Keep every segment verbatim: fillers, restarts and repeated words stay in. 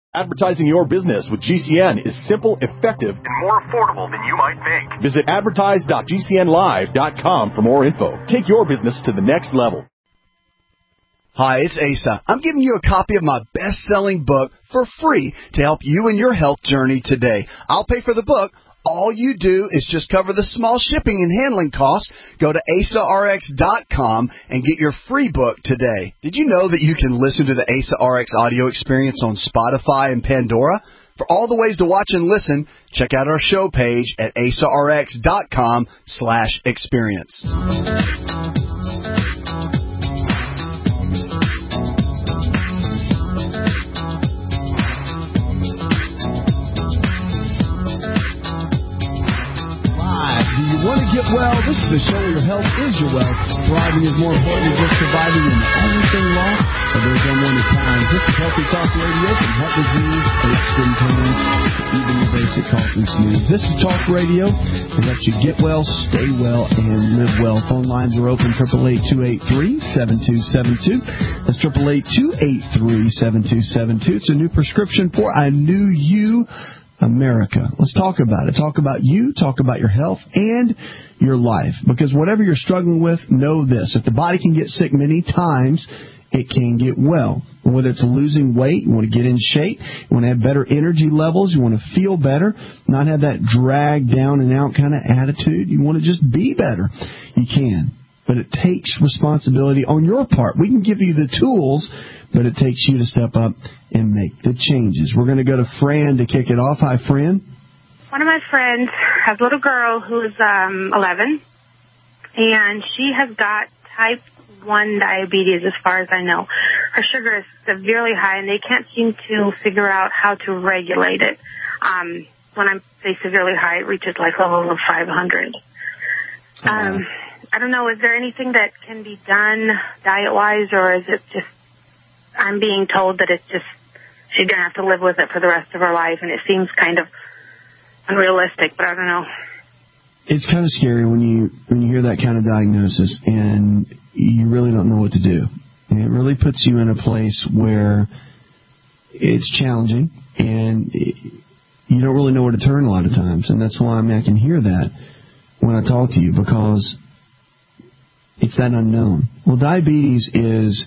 Advertising your business with G C N is simple, effective, and more affordable than you might think. Visit advertise dot g c n live dot com for more info. Take your business to the next level. Hi, it's Asa. I'm giving you a copy of my best-selling book for free to help you in your health journey today. I'll pay for the book. All you do is just cover the small shipping and handling costs. Go to asa r x dot com and get your free book today. Did you know that you can listen to the Asa R X audio experience on Spotify and Pandora? For all the ways to watch and listen, check out our show page at asa r x dot com slash experience. Want to get well? This is the show where your health is your wealth. Thriving is more important than just surviving in everything lost. But there's one one at times. This is Healthy Talk Radio from heart disease, aches and pains, even your basic cough and sneeze. This is Talk Radio. It lets you get well, stay well, and live well. Phone lines are open, eight eight eight, two eight three, seven two seven two. That's eight eight eight, two eight three, seven two seven two. It's a new prescription for I Knew You America. Let's talk about it. Talk about you, talk about your health and your life. Because whatever you're struggling with, know this. If the body can get sick many times, it can get well. Whether it's losing weight, you want to get in shape, you want to have better energy levels, you want to feel better, not have that drag down and out kind of attitude. You want to just be better. You can. But it takes responsibility on your part. We can give you the tools, but it takes you to step up and make the changes. We're going to go to Fran to kick it off. Hi, Fran. One of my friends has a little girl who's um, eleven, and she has got type one diabetes as far as I know. Her sugar is severely high, and they can't seem to figure out how to regulate it. Um, when I say severely high, it reaches like levels of five hundred. Um, I don't know, is there anything that can be done diet-wise, or is it just, I'm being told that it's just, she's going to have to live with it for the rest of her life, and it seems kind of unrealistic, but I don't know. It's kind of scary when you when you hear that kind of diagnosis, and you really don't know what to do. And it really puts you in a place where it's challenging, and it, you don't really know where to turn a lot of times, and that's why I mean, I can hear that when I talk to you, because it's that unknown. Well, diabetes is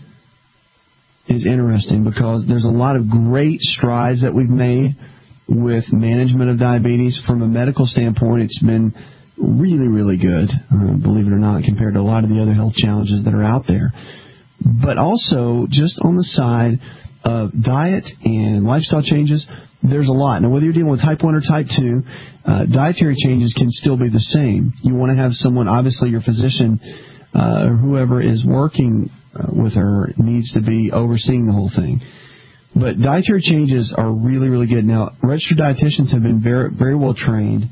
is interesting because there's a lot of great strides that we've made with management of diabetes. From a medical standpoint, it's been really, really good, uh, believe it or not, compared to a lot of the other health challenges that are out there. But also, just on the side of diet and lifestyle changes, there's a lot. Now, whether you're dealing with type one or type two, uh, dietary changes can still be the same. You want to have someone, obviously your physician, uh, or whoever is working uh, with her needs to be overseeing the whole thing. But dietary changes are really, really good. Now, registered dietitians have been very, very well trained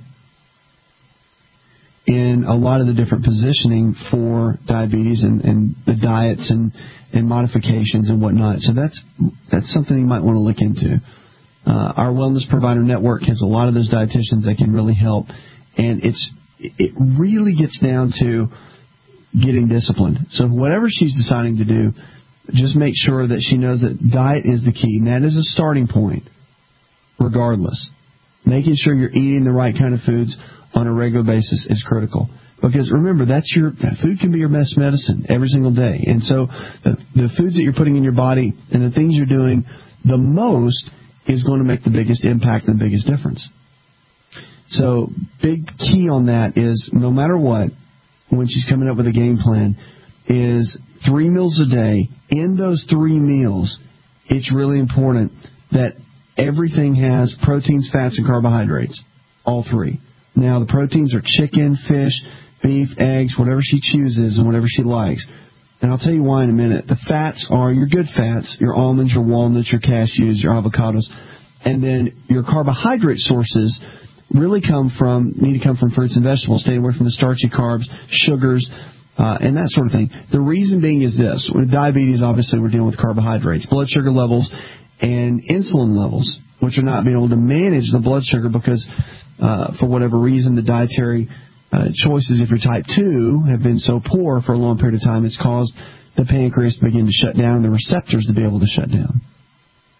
in a lot of the different positioning for diabetes and, and the diets and, and modifications and whatnot. So that's that's something you might want to look into. Uh, our Wellness Provider Network has a lot of those dietitians that can really help. And it's it really gets down to getting disciplined. So whatever she's deciding to do, just make sure that she knows that diet is the key. And that is a starting point, regardless. Making sure you're eating the right kind of foods on a regular basis is critical. Because remember, that's your that food can be your best medicine every single day. And so the, the foods that you're putting in your body and the things you're doing the most is going to make the biggest impact and the biggest difference. So big key on that is no matter what, when she's coming up with a game plan, is three meals a day. In those three meals, it's really important that everything has proteins, fats, and carbohydrates, all three. Now, the proteins are chicken, fish, beef, eggs, whatever she chooses and whatever she likes. And I'll tell you why in a minute. The fats are your good fats, your almonds, your walnuts, your cashews, your avocados. And then your carbohydrate sources really come from, need to come from fruits and vegetables. Stay away from the starchy carbs, sugars, uh, and that sort of thing. The reason being is this. With diabetes, obviously, we're dealing with carbohydrates, blood sugar levels, and insulin levels, which are not being able to manage the blood sugar because, uh, for whatever reason, the dietary uh, choices, if you're type two, have been so poor for a long period of time, it's caused the pancreas to begin to shut down and the receptors to be able to shut down.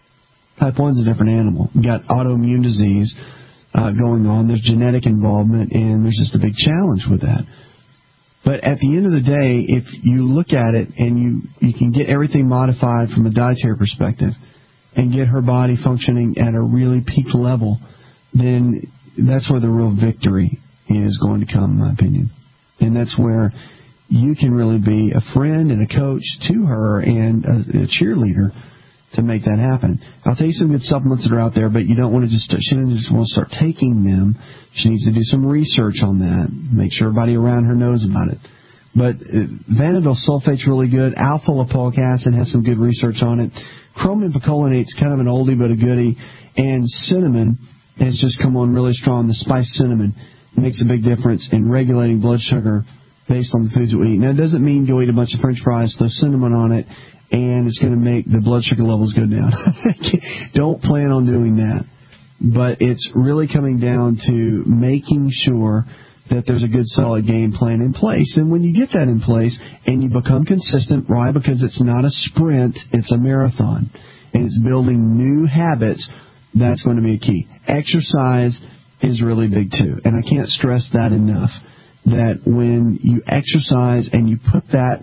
Type one is a different animal. You've got autoimmune disease uh, going on. There's genetic involvement, and there's just a big challenge with that. But at the end of the day, if you look at it and you, you can get everything modified from a dietary perspective and get her body functioning at a really peak level, then that's where the real victory is going to come, in my opinion. And that's where you can really be a friend and a coach to her and a, a cheerleader to make that happen. I'll tell you some good supplements that are out there, but you don't want to just start, she doesn't just want to start taking them. She needs to do some research on that, make sure everybody around her knows about it. But uh, Vanadyl sulfate's really good. Alpha lipoic acid has some good research on it. Chromium picolinate's kind of an oldie but a goodie. And cinnamon has just come on really strong. The spiced cinnamon makes a big difference in regulating blood sugar based on the foods that we eat. Now, it doesn't mean go eat a bunch of French fries, throw cinnamon on it, and it's going to make the blood sugar levels go down. Don't plan on doing that. But it's really coming down to making sure that there's a good, solid game plan in place. And when you get that in place and you become consistent, why? Because it's not a sprint, it's a marathon. And it's building new habits. That's going to be a key. Exercise is really big, too. And I can't stress that enough, that when you exercise and you put that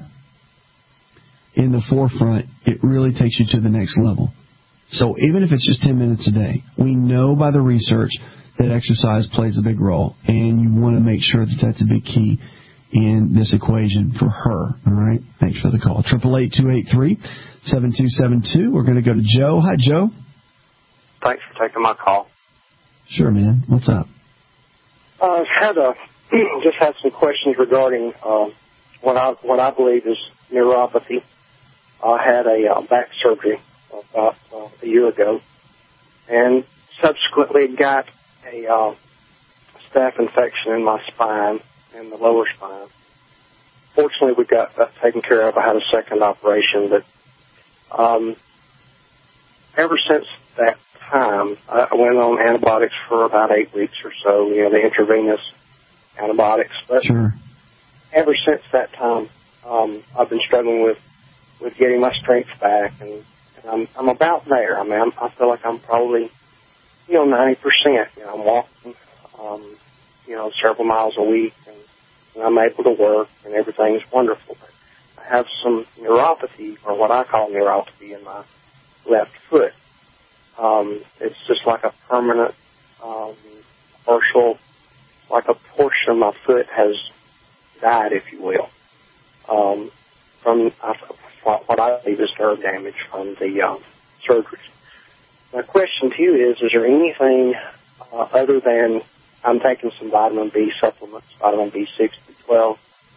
in the forefront, it really takes you to the next level. So even if it's just ten minutes a day, we know by the research that exercise plays a big role, and you want to make sure that that's a big key in this equation for her. All right? Thanks for the call. eight eight eight, two eight three, seven two seven two. We're going to go to Joe. Hi, Joe. Thanks for taking my call. Sure, man. What's up? Uh, I've had a, just had some questions regarding uh, what I what I believe is neuropathy. I had a uh, back surgery about uh, a year ago, and subsequently got a uh, staph infection in my spine, in the lower spine. Fortunately, we got that taken care of. I had a second operation, but um, ever since that time, I went on antibiotics for about eight weeks or so, you know, the intravenous antibiotics. But sure. Ever since that time, um, I've been struggling with, with getting my strength back, and, and I'm, I'm about there. I mean, I'm, I feel like I'm probably, you know, ninety percent. You know, I'm walking, um, you know, several miles a week, and, and I'm able to work, and everything's wonderful. But I have some neuropathy, or what I call neuropathy, in my left foot. Um, it's just like a permanent, um, partial, like a portion of my foot has died, if you will, um, from uh, what I believe is nerve damage from the um, surgery. My question to you is, is there anything uh, other than I'm taking some vitamin B supplements, vitamin B six, B twelve.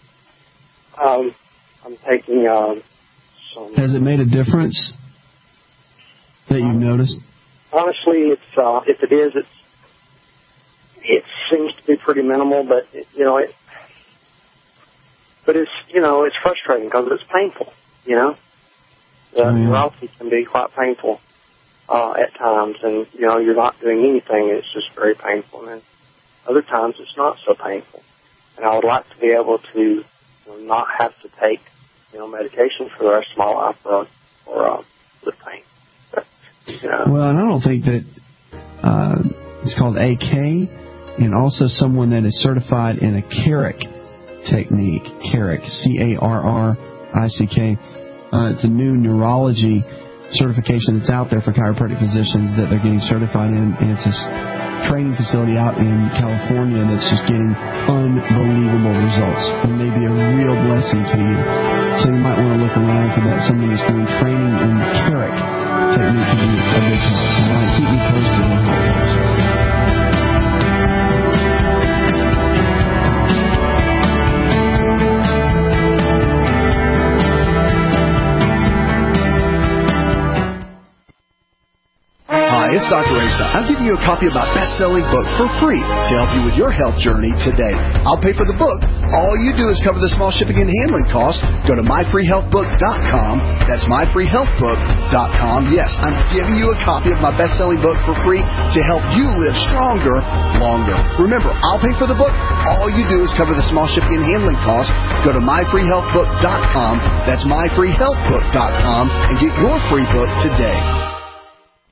Um, I'm taking um, some... Has it made a difference that you've noticed? Honestly, it's uh, if it is, it's it seems to be pretty minimal, but it, you know, it, but it's you know, it's frustrating because it's painful. You know, the oh, yeah. neuropathy can be quite painful uh, at times, and you know, you're not doing anything; it's just very painful. And other times, it's not so painful. And I would like to be able to you know, not have to take you know medication for the rest of my life for for uh, the pain. You know. Well, and I don't think that uh, it's called A K, and also someone that is certified in a Carrick technique, Carrick, C A R R I C K. Uh, it's a new neurology certification that's out there for chiropractic physicians that they're getting certified in, and it's a training facility out in California that's just getting unbelievable results, and may be a real blessing to you. So you might want to look around for that. Someone who's doing training in Carrick technique could be a big help. All right, keep me posted on how it goes. Hi, it's Doctor Asa. I'm giving you a copy of my best-selling book for free to help you with your health journey today. I'll pay for the book. All you do is cover the small shipping and handling costs. Go to my free health book dot com. That's my free health book dot com. Yes, I'm giving you a copy of my best-selling book for free to help you live stronger, longer. Remember, I'll pay for the book. All you do is cover the small shipping and handling costs. Go to my free health book dot com. That's my free health book dot com and get your free book today.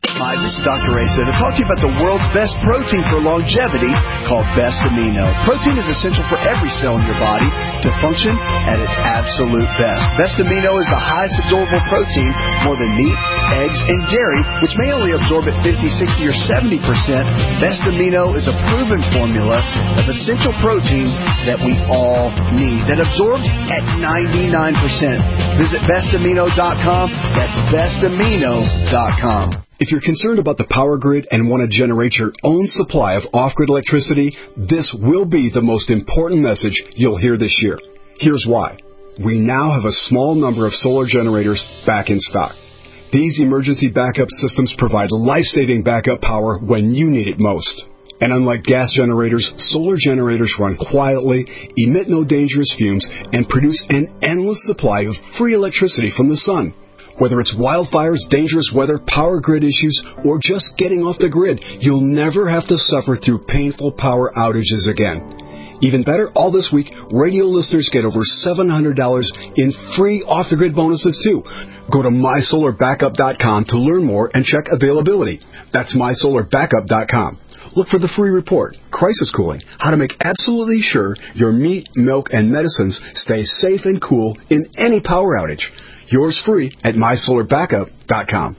Hi, this is Doctor Asa to talk to you about the world's best protein for longevity called Best Amino. Protein is essential for every cell in your body to function at its absolute best. Best Amino is the highest absorbable protein, more than meat, eggs, and dairy, which may only absorb at fifty, sixty, or seventy percent. Best Amino is a proven formula of essential proteins that we all need that absorbs at ninety-nine percent. Visit best amino dot com. That's best amino dot com. If you're concerned about the power grid and want to generate your own supply of off-grid electricity, this will be the most important message you'll hear this year. Here's why. We now have a small number of solar generators back in stock. These emergency backup systems provide life-saving backup power when you need it most. And unlike gas generators, solar generators run quietly, emit no dangerous fumes, and produce an endless supply of free electricity from the sun. Whether it's wildfires, dangerous weather, power grid issues, or just getting off the grid, you'll never have to suffer through painful power outages again. Even better, all this week, radio listeners get over seven hundred dollars in free off-the-grid bonuses, too. Go to my solar backup dot com to learn more and check availability. That's my solar backup dot com. Look for the free report, Crisis Cooling, how to make absolutely sure your meat, milk, and medicines stay safe and cool in any power outage. Yours free at my solar backup dot com.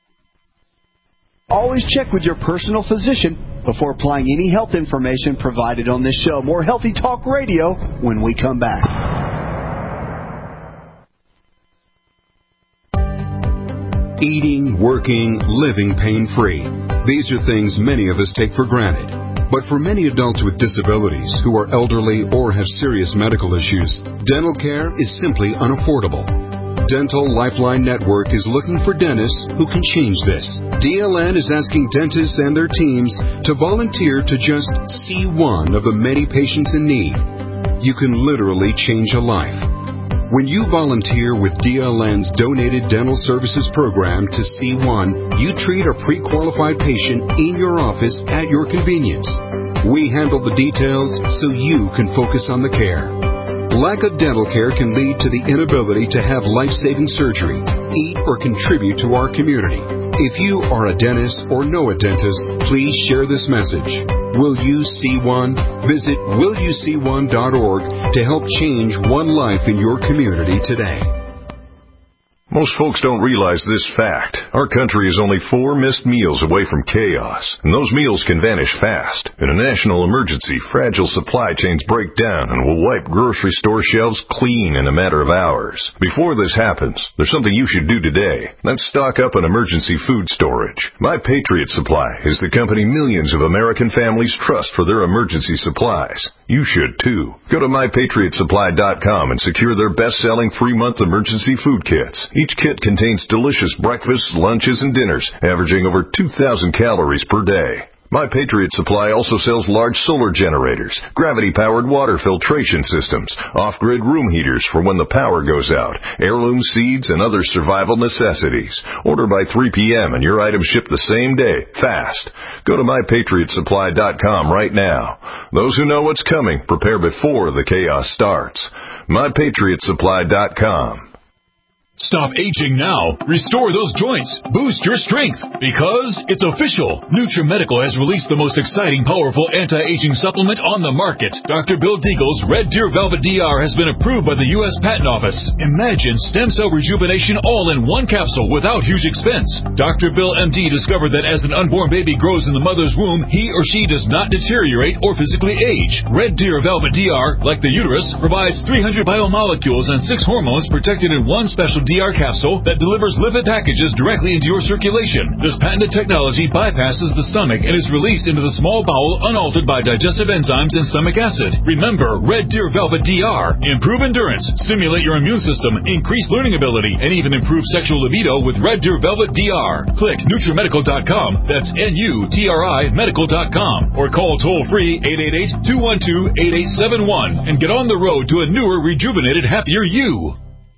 Always check with your personal physician before applying any health information provided on this show. More Healthy Talk Radio when we come back. Eating, working, living pain-free. These are things many of us take for granted. But for many adults with disabilities who are elderly or have serious medical issues, dental care is simply unaffordable. Dental Lifeline Network is looking for dentists who can change this. D L N is asking dentists and their teams to volunteer to just see one of the many patients in need. You can literally change a life. When you volunteer with D L N's Donated Dental Services Program to C one, you treat a pre-qualified patient in your office at your convenience. We handle the details so you can focus on the care. Lack of dental care can lead to the inability to have life-saving surgery, eat, or contribute to our community. If you are a dentist or know a dentist, please share this message. Will you see one? Visit will you see one dot org to help change one life in your community today. Most folks don't realize this fact. Our country is only four missed meals away from chaos, and those meals can vanish fast. In a national emergency, fragile supply chains break down and will wipe grocery store shelves clean in a matter of hours. Before this happens, there's something you should do today. That's stock up on emergency food storage. My Patriot Supply is the company millions of American families trust for their emergency supplies. You should too. Go to my patriot supply dot com and secure their best-selling three-month emergency food kits. Each kit contains delicious breakfasts, lunches, and dinners, averaging over two thousand calories per day. My Patriot Supply also sells large solar generators, gravity-powered water filtration systems, off-grid room heaters for when the power goes out, heirloom seeds, and other survival necessities. Order by three p.m. and your items ship the same day, fast. Go to my patriot supply dot com right now. Those who know what's coming prepare before the chaos starts. my patriot supply dot com. Stop aging now. Restore those joints. Boost your strength. Because it's official. NutriMedical has released the most exciting, powerful anti-aging supplement on the market. Doctor Bill Deagle's Red Deer Velvet D R has been approved by the U S Patent Office. Imagine stem cell rejuvenation all in one capsule without huge expense. Doctor Bill M D discovered that as an unborn baby grows in the mother's womb, he or she does not deteriorate or physically age. Red Deer Velvet D R, like the uterus, provides three hundred biomolecules and six hormones protected in one special D R capsule that delivers lipid packages directly into your circulation. This patented technology bypasses the stomach and is released into the small bowel unaltered by digestive enzymes and stomach acid. Remember, Red Deer Velvet D R. Improve endurance, stimulate your immune system, increase learning ability, and even improve sexual libido with Red Deer Velvet D R. Click Nutri Medical dot com. That's N U T R I Medical dot com. Or call toll-free eight eight eight, two one two, eight eight seven one and get on the road to a newer, rejuvenated, happier you.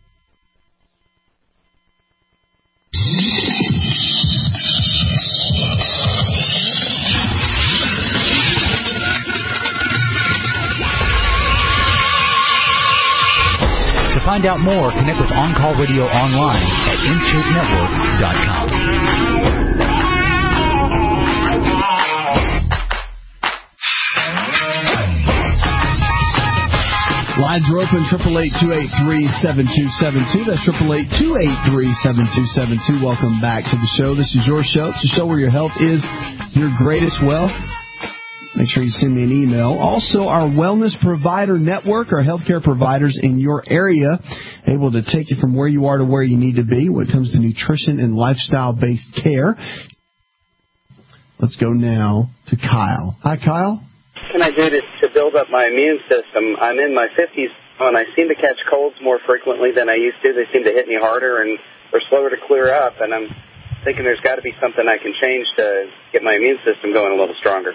To find out more, connect with On Call Radio online at in shape network dot com. Lines are open, triple eight, two eight three, seven two seven two. That's triple eight, two eight three, seven two seven two. Welcome back to the show. This is your show. It's a show where your health is your greatest wealth. Make sure you send me an email. Also, our Wellness Provider Network, our healthcare providers in your area, able to take you from where you are to where you need to be when it comes to nutrition and lifestyle-based care. Let's go now to Kyle. Hi, Kyle. What can I do to, to build up my immune system? I'm in my fifties, and I seem to catch colds more frequently than I used to. They seem to hit me harder and are slower to clear up, and I'm thinking there's got to be something I can change to get my immune system going a little stronger.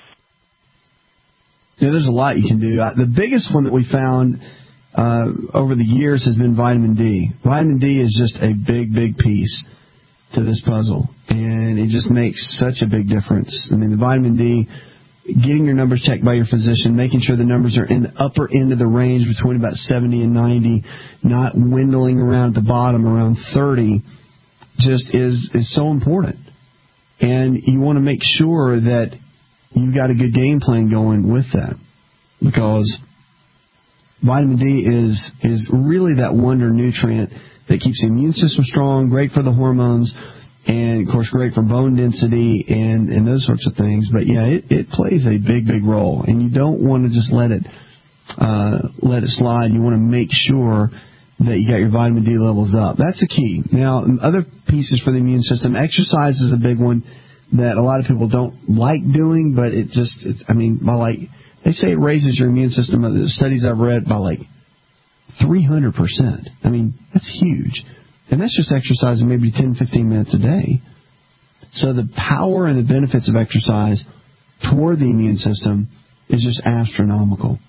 Yeah, there's a lot you can do. Uh, the biggest one that we found uh, over the years has been vitamin D. Vitamin D is just a big, big piece to this puzzle, and it just makes such a big difference. I mean, the vitamin D, getting your numbers checked by your physician, making sure the numbers are in the upper end of the range between about seventy and ninety, not dwindling around at the bottom around thirty, just is, is so important. And you want to make sure that you've got a good game plan going with that, because vitamin D is is really that wonder nutrient that keeps the immune system strong, great for the hormones, and, of course, great for bone density and, and those sorts of things. But, yeah, it, it plays a big, big role, and you don't want to just let it uh, let it slide. You want to make sure that you got your vitamin D levels up. That's the key. Now, other pieces for the immune system, exercise is a big one that a lot of people don't like doing, but it just, it's, I mean, by like, they say it raises your immune system, the studies I've read, by like three hundred percent. I mean, that's huge. And that's just exercising maybe ten, fifteen minutes a day. So the power and the benefits of exercise toward the immune system is just astronomical.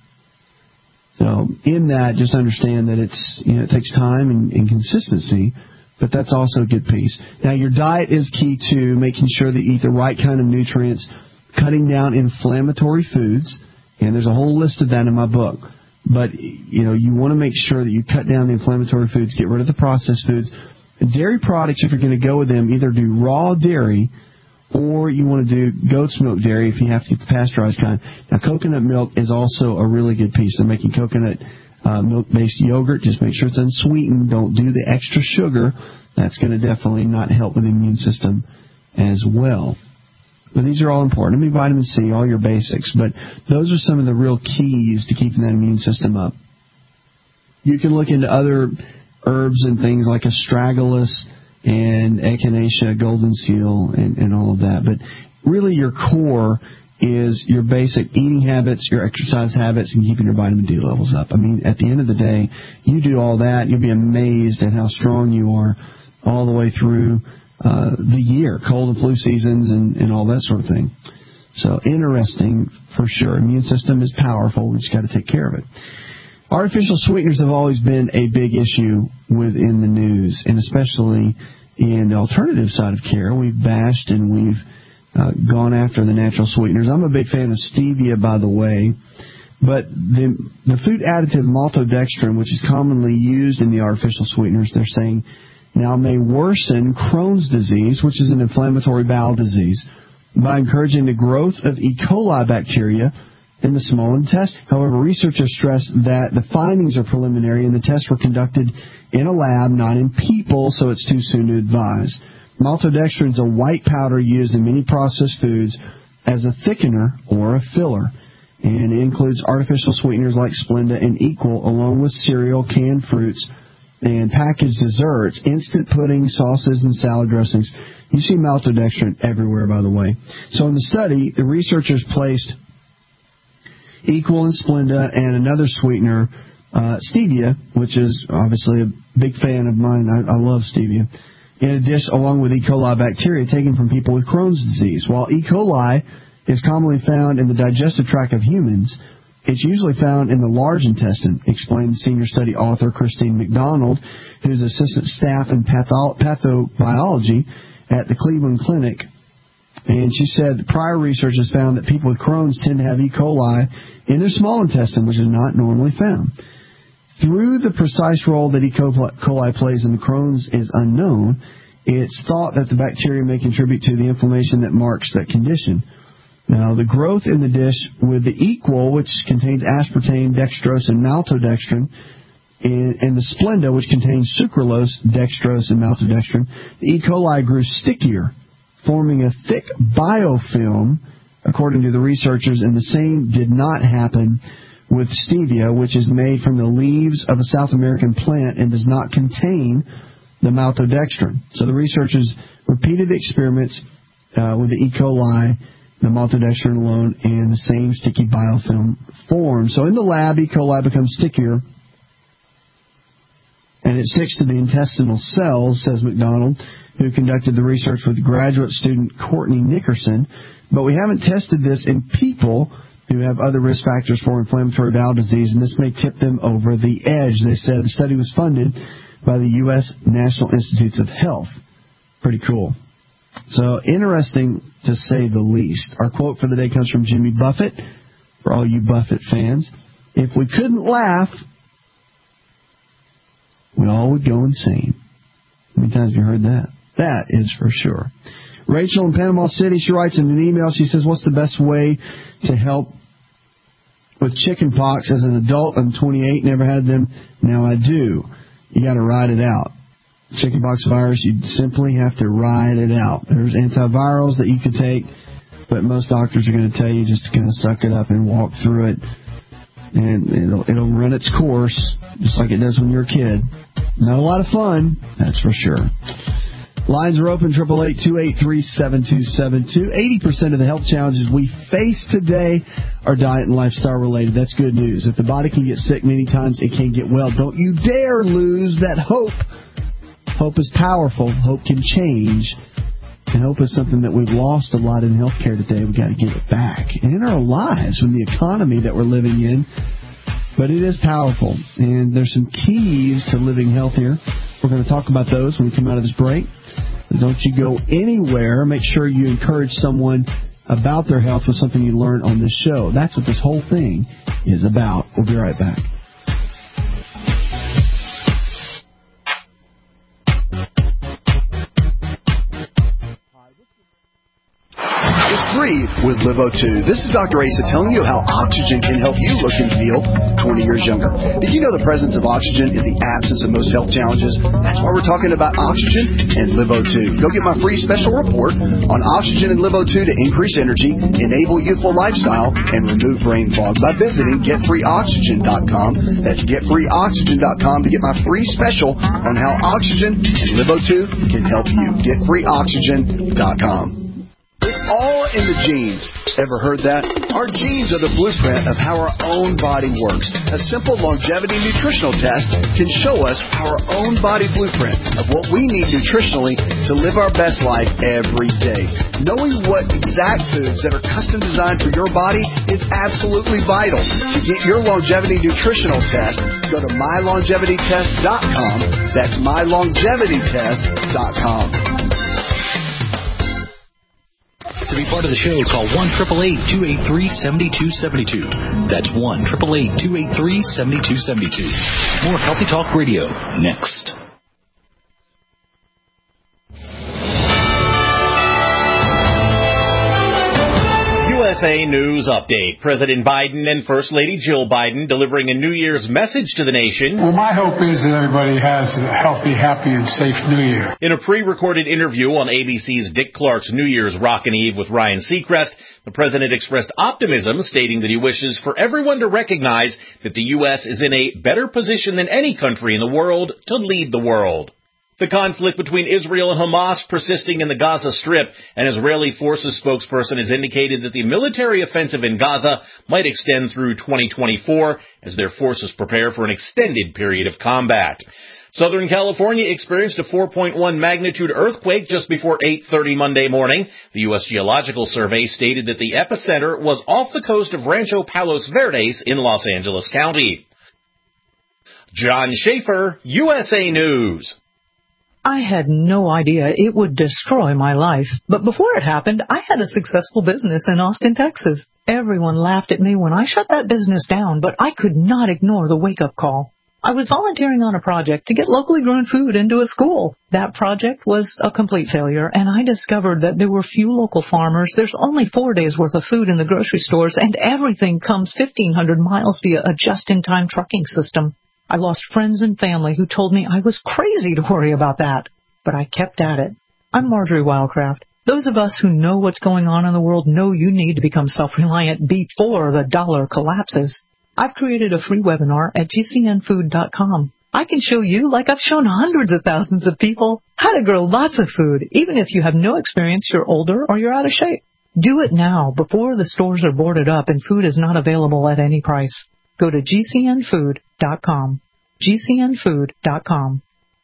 So in that, just understand that it's, you know, it takes time and, and consistency, but that's also a good piece. Now, your diet is key to making sure that you eat the right kind of nutrients, cutting down inflammatory foods, and there's a whole list of that in my book. But, you know, you want to make sure that you cut down the inflammatory foods, get rid of the processed foods. And dairy products, if you're going to go with them, either do raw dairy or you want to do goat's milk dairy if you have to get the pasteurized kind. Now, coconut milk is also a really good piece. They're making coconut uh, milk-based yogurt. Just make sure it's unsweetened. Don't do the extra sugar. That's going to definitely not help with the immune system as well. But these are all important. I mean, vitamin C, all your basics. But those are some of the real keys to keeping that immune system up. You can look into other herbs and things like astragalus and echinacea, golden seal, and, and all of that. But really your core is your basic eating habits, your exercise habits, and keeping your vitamin D levels up. I mean, at the end of the day, you do all that, you'll be amazed at how strong you are all the way through uh, the year, cold and flu seasons and, and all that sort of thing. So interesting for sure. Immune system is powerful. We just got to take care of it. Artificial sweeteners have always been a big issue within the news, and especially in the alternative side of care. We've bashed and we've uh, gone after the natural sweeteners. I'm a big fan of stevia, by the way, but the, the food additive maltodextrin, which is commonly used in the artificial sweeteners, they're saying now may worsen Crohn's disease, which is an inflammatory bowel disease, by encouraging the growth of E. coli bacteria in the small intestine. However, researchers stress that the findings are preliminary and the tests were conducted in a lab, not in people, so it's too soon to advise. Maltodextrin is a white powder used in many processed foods as a thickener or a filler, and it includes artificial sweeteners like Splenda and Equal, along with cereal, canned fruits, and packaged desserts, instant pudding, sauces, and salad dressings. You see maltodextrin everywhere, by the way. So in the study, the researchers placed Equal and Splenda and another sweetener, uh, stevia, which is obviously a big fan of mine. I, I love stevia, in a dish along with E. coli bacteria taken from people with Crohn's disease. While E. coli is commonly found in the digestive tract of humans, it's usually found in the large intestine, explained senior study author Christine McDonald, who's assistant staff in patho- pathobiology at the Cleveland Clinic. And she said the prior research has found that people with Crohn's tend to have E. coli in their small intestine, which is not normally found. Through the precise role that E. coli plays in the Crohn's is unknown, it's thought that the bacteria may contribute to the inflammation that marks that condition. Now, the growth in the dish with the Equal, which contains aspartame, dextrose, and maltodextrin, and, and the Splenda, which contains sucralose, dextrose, and maltodextrin, the E. coli grew stickier, forming a thick biofilm, according to the researchers, and the same did not happen with stevia, which is made from the leaves of a South American plant and does not contain the maltodextrin. So the researchers repeated the experiments uh, with the E. coli, the maltodextrin alone, and the same sticky biofilm forms. So in the lab, E. coli becomes stickier, and it sticks to the intestinal cells, says McDonald, who conducted the research with graduate student Courtney Nickerson. But we haven't tested this in people who have other risk factors for inflammatory bowel disease, and this may tip them over the edge. They said the study was funded by the U S National Institutes of Health. Pretty cool. So interesting, to say the least. Our quote for the day comes from Jimmy Buffett, for all you Buffett fans. If we couldn't laugh, we all would go insane. How many times have you heard that? That is for sure. Rachel in Panama City, she writes in an email, she says, what's the best way to help with chicken pox? As an adult, I'm twenty-eight, never had them, now I do. You got to ride it out. Chickenpox virus, you simply have to ride it out. There's antivirals that you can take, but most doctors are going to tell you just to kind of suck it up and walk through it, and it'll, it'll run its course, just like it does when you're a kid. Not a lot of fun, that's for sure. Lines are open, eight eight eight, two eight three, seven two seven two. eighty percent of the health challenges we face today are diet and lifestyle related. That's good news. If the body can get sick many times, it can get well. Don't you dare lose that hope. Hope is powerful. Hope can change. And hope is something that we've lost a lot in healthcare today. We've got to get it back. And in our lives, in the economy that we're living in. But it is powerful. And there's some keys to living healthier. We're going to talk about those when we come out of this break. But don't you go anywhere. Make sure you encourage someone about their health with something you learn on this show. That's what this whole thing is about. We'll be right back. Breathe with Livo two. This is Doctor Asa telling you how oxygen can help you look and feel twenty years younger. Did you know the presence of oxygen is the absence of most health challenges? That's why we're talking about oxygen and Livo two. Go get my free special report on oxygen and Livo two to increase energy, enable youthful lifestyle, and remove brain fog by visiting get free oxygen dot com. That's get free oxygen dot com to get my free special on how oxygen and Livo two can help you. get free oxygen dot com. It's all in the genes. Ever heard that? Our genes are the blueprint of how our own body works. A simple longevity nutritional test can show us our own body blueprint of what we need nutritionally to live our best life every day. Knowing what exact foods that are custom designed for your body is absolutely vital. To get your longevity nutritional test, go to my longevity test dot com. That's my longevity test dot com. To be part of the show, call one eight eight eight, two eight three, seven two seven two. That's one eight eight eight, two eight three, seven two seven two. More Healthy Talk Radio next. U S A News Update. President Biden and First Lady Jill Biden delivering a New Year's message to the nation. Well, my hope is that everybody has a healthy, happy, and safe New Year. In a pre-recorded interview on A B C's Dick Clark's New Year's Rockin' Eve with Ryan Seacrest, the president expressed optimism, stating that he wishes for everyone to recognize that the U S is in a better position than any country in the world to lead the world. The conflict between Israel and Hamas persisting in the Gaza Strip. An Israeli forces spokesperson has indicated that the military offensive in Gaza might extend through twenty twenty-four as their forces prepare for an extended period of combat. Southern California experienced a four point one magnitude earthquake just before eight thirty Monday morning. The U S Geological Survey stated that the epicenter was off the coast of Rancho Palos Verdes in Los Angeles County. John Schaefer, U S A News. I had no idea it would destroy my life. But before it happened, I had a successful business in Austin, Texas. Everyone laughed at me when I shut that business down, but I could not ignore the wake-up call. I was volunteering on a project to get locally grown food into a school. That project was a complete failure, and I discovered that there were few local farmers. There's only four days' worth of food in the grocery stores, and everything comes fifteen hundred miles via a just-in-time trucking system. I lost friends and family who told me I was crazy to worry about that, but I kept at it. I'm Marjorie Wildcraft. Those of us who know what's going on in the world know you need to become self-reliant before the dollar collapses. I've created a free webinar at G C N food dot com. I can show you, like I've shown hundreds of thousands of people, how to grow lots of food, even if you have no experience, you're older, or you're out of shape. Do it now, before the stores are boarded up and food is not available at any price. Go to G C N food dot com. G C N food dot com.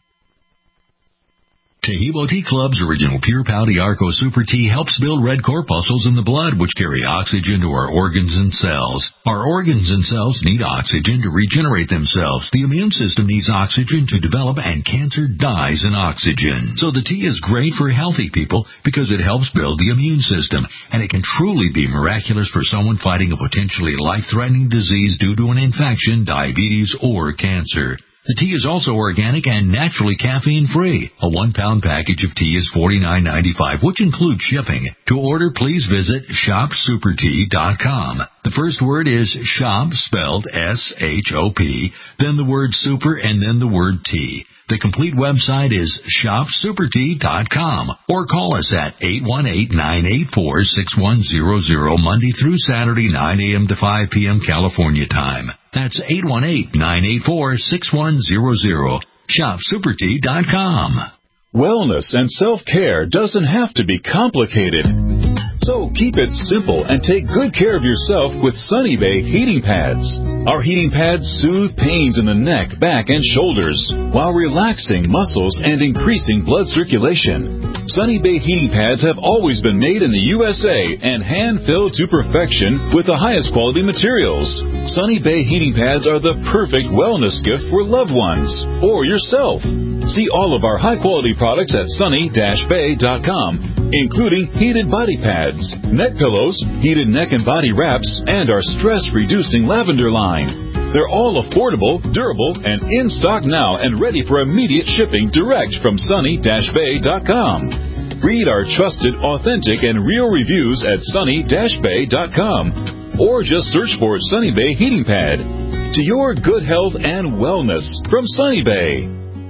Taheebo Tea Club's original Pure Pau Arco Super Tea helps build red corpuscles in the blood, which carry oxygen to our organs and cells. Our organs and cells need oxygen to regenerate themselves. The immune system needs oxygen to develop, and cancer dies in oxygen. So the tea is great for healthy people because it helps build the immune system, and it can truly be miraculous for someone fighting a potentially life-threatening disease due to an infection, diabetes, or cancer. The tea is also organic and naturally caffeine-free. A one-pound package of tea is forty-nine ninety-five, which includes shipping. To order, please visit shop super tea dot com. The first word is shop, spelled S H O P, then the word super, and then the word tea. The complete website is shop super tea dot com, or call us at eight one eight, nine eight four, six one zero zero, Monday through Saturday, nine a.m. to five p.m. California time. That's eight one eight, nine eight four, six one zero zero. shop super tea dot com. Wellness and self-care doesn't have to be complicated. So keep it simple and take good care of yourself with Sunny Bay heating pads. Our heating pads soothe pains in the neck, back, and shoulders while relaxing muscles and increasing blood circulation. Sunny Bay heating pads have always been made in the U S A and hand-filled to perfection with the highest quality materials. Sunny Bay heating pads are the perfect wellness gift for loved ones or yourself. See all of our high-quality products at sunny dash bay dot com, including heated body pads, neck pillows, heated neck and body wraps, and our stress-reducing lavender line. They're all affordable, durable, and in stock now and ready for immediate shipping direct from sunny dash bay dot com. Read our trusted, authentic, and real reviews at sunny dash bay dot com, or just search for Sunny Bay Heating Pad. To your good health and wellness from Sunny Bay.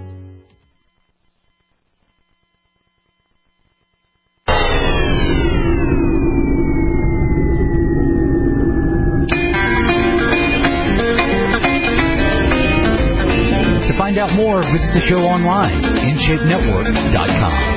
Find out more, visit the show online, in shape network dot com.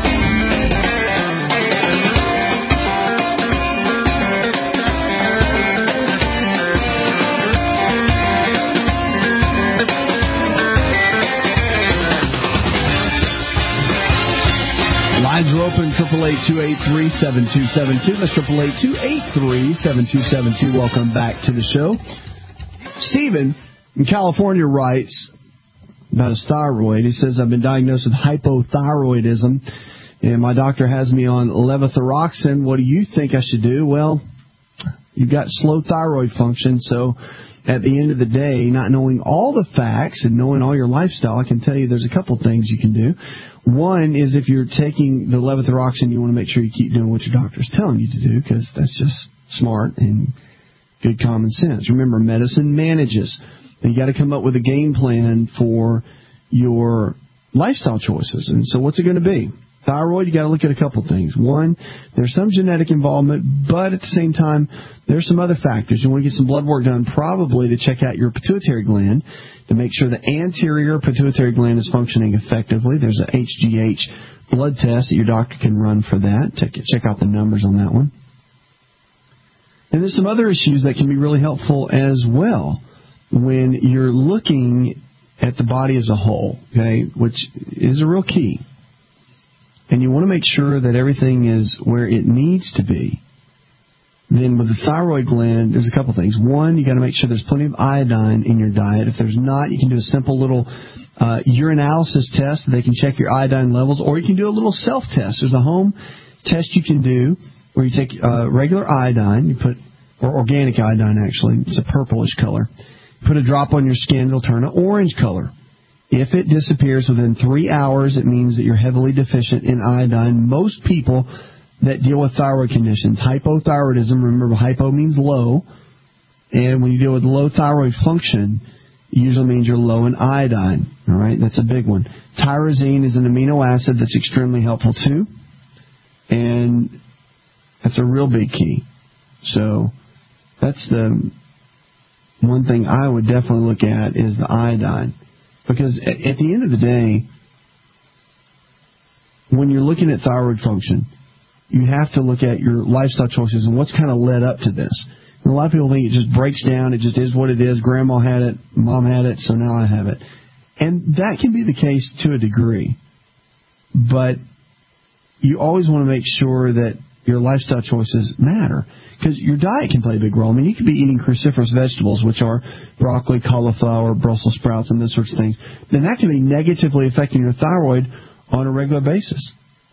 Lines are open, triple eight, two eight three, seven two seven two. That's triple eight, two eight three, seven two seven two. Welcome back to the show. Stephen in California writes about his thyroid. He says, I've been diagnosed with hypothyroidism, and my doctor has me on levothyroxine. What do you think I should do? Well, you've got slow thyroid function, so at the end of the day, not knowing all the facts and knowing all your lifestyle, I can tell you there's a couple things you can do. One is if you're taking the levothyroxine, you want to make sure you keep doing what your doctor's telling you to do, because that's just smart and good common sense. Remember, medicine manages. And you got to come up with a game plan for your lifestyle choices. And so what's it going to be? Thyroid, you got to look at a couple things. One, there's some genetic involvement, but at the same time, there's some other factors. You want to get some blood work done, probably to check out your pituitary gland to make sure the anterior pituitary gland is functioning effectively. There's an H G H blood test that your doctor can run for that. Check, check out the numbers on that one. And there's some other issues that can be really helpful as well when you're looking at the body as a whole, okay, which is a real key. And you want to make sure that everything is where it needs to be. Then with the thyroid gland, there's a couple things. One, you got to make sure there's plenty of iodine in your diet. If there's not, you can do a simple little uh, urinalysis test. They can check your iodine levels, or you can do a little self-test. There's a home test you can do where you take uh, regular iodine, you put, or organic iodine actually, it's a purplish color. Put a drop on your skin, it'll turn an orange color. If it disappears within three hours, it means that you're heavily deficient in iodine. Most people that deal with thyroid conditions, hypothyroidism, remember hypo means low, and when you deal with low thyroid function, it usually means you're low in iodine. All right, that's a big one. Tyrosine is an amino acid that's extremely helpful too, and that's a real big key. So that's the one thing I would definitely look at is the iodine. Because at the end of the day, when you're looking at thyroid function, you have to look at your lifestyle choices and what's kind of led up to this. And a lot of people think it just breaks down, it just is what it is. Grandma had it, Mom had it, so now I have it. And that can be the case to a degree. But you always want to make sure that your lifestyle choices matter. Because your diet can play a big role. I mean, you could be eating cruciferous vegetables, which are broccoli, cauliflower, Brussels sprouts, and those sorts of things. Then that can be negatively affecting your thyroid on a regular basis.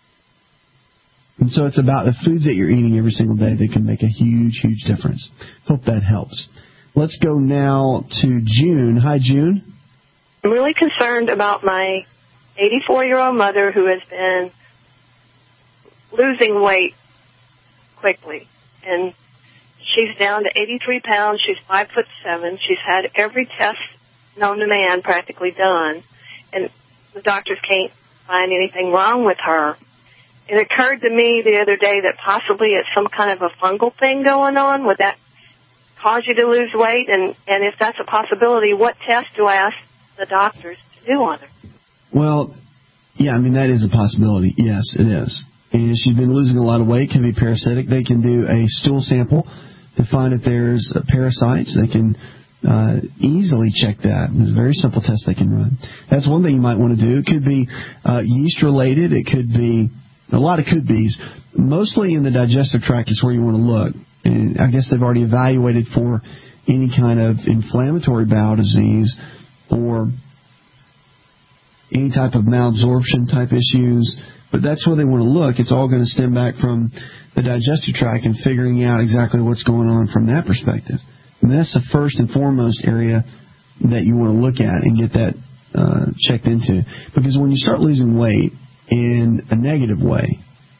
And so it's about the foods that you're eating every single day that can make a huge, huge difference. Hope that helps. Let's go now to June. Hi, June. I'm really concerned about my eighty-four-year-old mother who has been losing weight quickly. And she's down to eighty-three pounds. She's five foot seven. She's had every test known to man practically done. And the doctors can't find anything wrong with her. It occurred to me the other day that possibly it's some kind of a fungal thing going on. Would that cause you to lose weight? And, and if that's a possibility, what test do I ask the doctors to do on her? Well, yeah, I mean, that is a possibility. Yes, it is. And if she's been losing a lot of weight, can be parasitic. They can do a stool sample to find if there's uh, parasites. They can uh, easily check that. There's a very simple test they can run. That's one thing you might want to do. It could be uh, yeast-related. It could be a lot of could be's. Mostly in the digestive tract is where you want to look. And I guess they've already evaluated for any kind of inflammatory bowel disease or any type of malabsorption type issues. But that's where they want to look. It's all going to stem back from the digestive tract and figuring out exactly what's going on from that perspective. And that's the first and foremost area that you want to look at and get that uh, checked into. Because when you start losing weight in a negative way,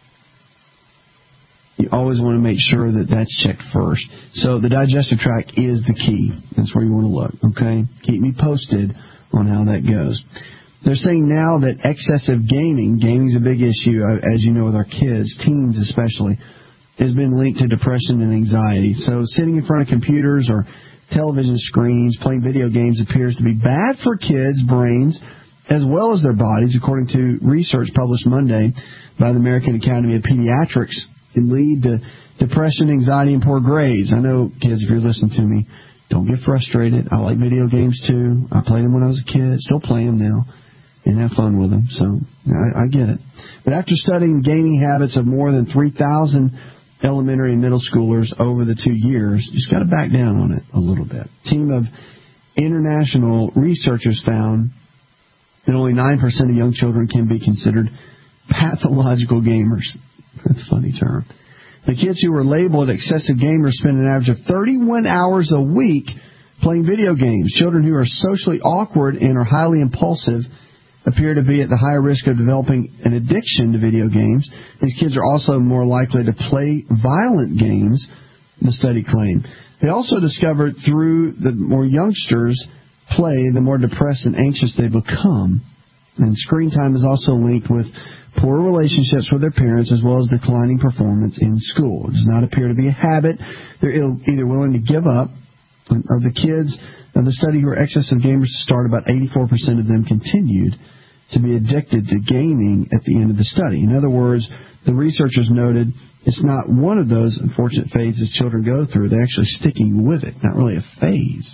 you always want to make sure that that's checked first. So the digestive tract is the key. That's where you want to look, okay? Keep me posted on how that goes. They're saying now that excessive gaming, gaming is a big issue, as you know, with our kids, teens especially, has been linked to depression and anxiety. So sitting in front of computers or television screens, playing video games appears to be bad for kids' brains as well as their bodies, according to research published Monday by the American Academy of Pediatrics. It can lead to depression, anxiety, and poor grades. I know, kids, if you're listening to me, don't get frustrated. I like video games, too. I played them when I was a kid. Still play them now. And have fun with them, so I, I get it. But after studying gaming habits of more than three thousand elementary and middle schoolers over the two years, you just got to back down on it a little bit. A team of international researchers found that only nine percent of young children can be considered pathological gamers. That's a funny term. The kids who were labeled excessive gamers spend an average of thirty-one hours a week playing video games. Children who are socially awkward and are highly impulsive appear to be at the higher risk of developing an addiction to video games. These kids are also more likely to play violent games, the study claimed. They also discovered through the more youngsters play, the more depressed and anxious they become. And screen time is also linked with poor relationships with their parents as well as declining performance in school. It does not appear to be a habit. They're either willing to give up. Of the kids of the study who were excessive gamers to start, about eighty-four percent of them continued to be addicted to gaming at the end of the study. In other words, the researchers noted it's not one of those unfortunate phases children go through. They're actually sticking with it, not really a phase.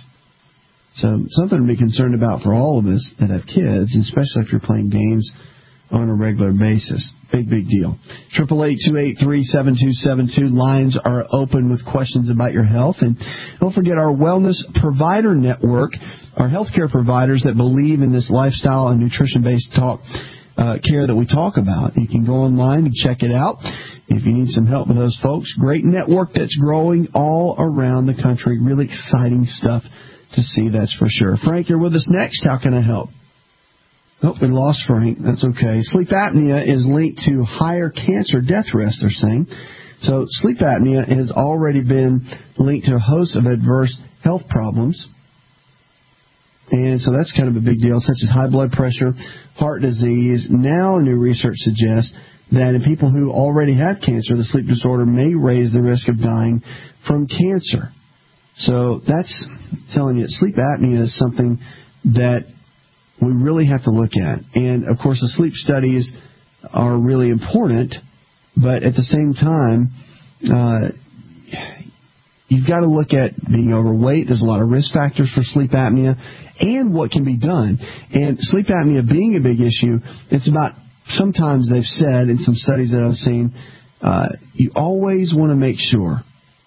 So something to be concerned about for all of us that have kids, especially if you're playing games on a regular basis. Big, big deal. eight eight eight, two eight three, seven two seven two. Lines are open with questions about your health. And don't forget our Wellness Provider Network, our healthcare providers that believe in this lifestyle and nutrition-based talk uh, care that we talk about. You can go online and check it out if you need some help with those folks. Great network that's growing all around the country. Really exciting stuff to see, that's for sure. Frank, you're with us next. How can I help? Oh, we lost Frank. That's okay. Sleep apnea is linked to higher cancer death risk, they're saying. So sleep apnea has already been linked to a host of adverse health problems. And so that's kind of a big deal, such as high blood pressure, heart disease. Now new research suggests that in people who already have cancer, the sleep disorder may raise the risk of dying from cancer. So that's telling you that sleep apnea is something that we really have to look at. And, of course, the sleep studies are really important, but at the same time, uh, you've got to look at being overweight. There's a lot of risk factors for sleep apnea and what can be done. And sleep apnea being a big issue, it's about, sometimes they've said in some studies that I've seen, uh, you always want to make sure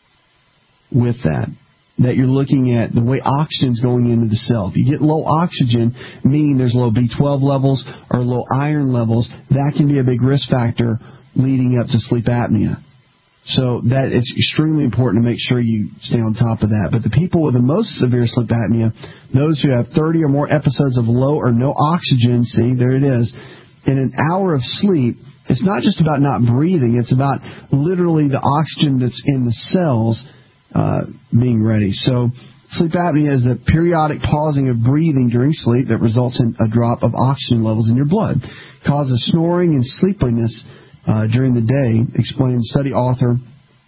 with that that you're looking at the way oxygen's going into the cell. If you get low oxygen, meaning there's low B twelve levels or low iron levels, that can be a big risk factor leading up to sleep apnea. So that is extremely important to make sure you stay on top of that. But the people with the most severe sleep apnea, those who have thirty or more episodes of low or no oxygen, see, there it is, in an hour of sleep, it's not just about not breathing. It's about literally the oxygen that's in the cells Uh, being ready. So sleep apnea is the periodic pausing of breathing during sleep that results in a drop of oxygen levels in your blood. Causes snoring and sleepiness uh, during the day, explains study author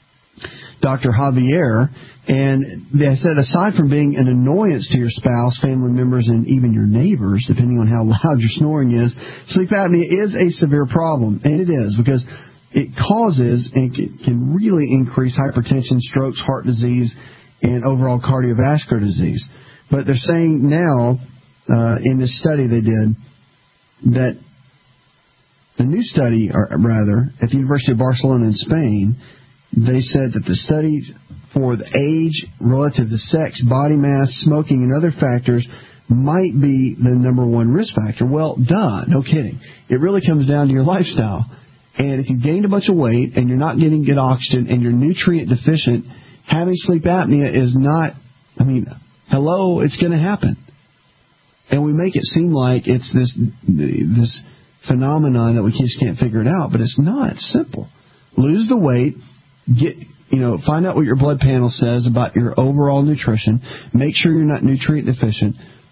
Doctor Javier. And they said aside from being an annoyance to your spouse, family members, and even your neighbors, depending on how loud your snoring is, sleep apnea is a severe problem. And it is, because it causes and can really increase hypertension, strokes, heart disease, and overall cardiovascular disease. But they're saying now, uh, in this study they did, that the new study, or rather, at the University of Barcelona in Spain, they said that the studies for the age relative to sex, body mass, smoking, and other factors might be the number one risk factor. Well, duh, no kidding. It really comes down to your lifestyle. And if you gained a bunch of weight and you're not getting good oxygen and you're nutrient deficient, having sleep apnea is not, I mean, hello, it's going to happen. And we make it seem like it's this this phenomenon that we just can't figure it out, but it's not. It's simple. Lose the weight, get, you know, find out what your blood panel says about your overall nutrition, make sure you're not nutrient deficient,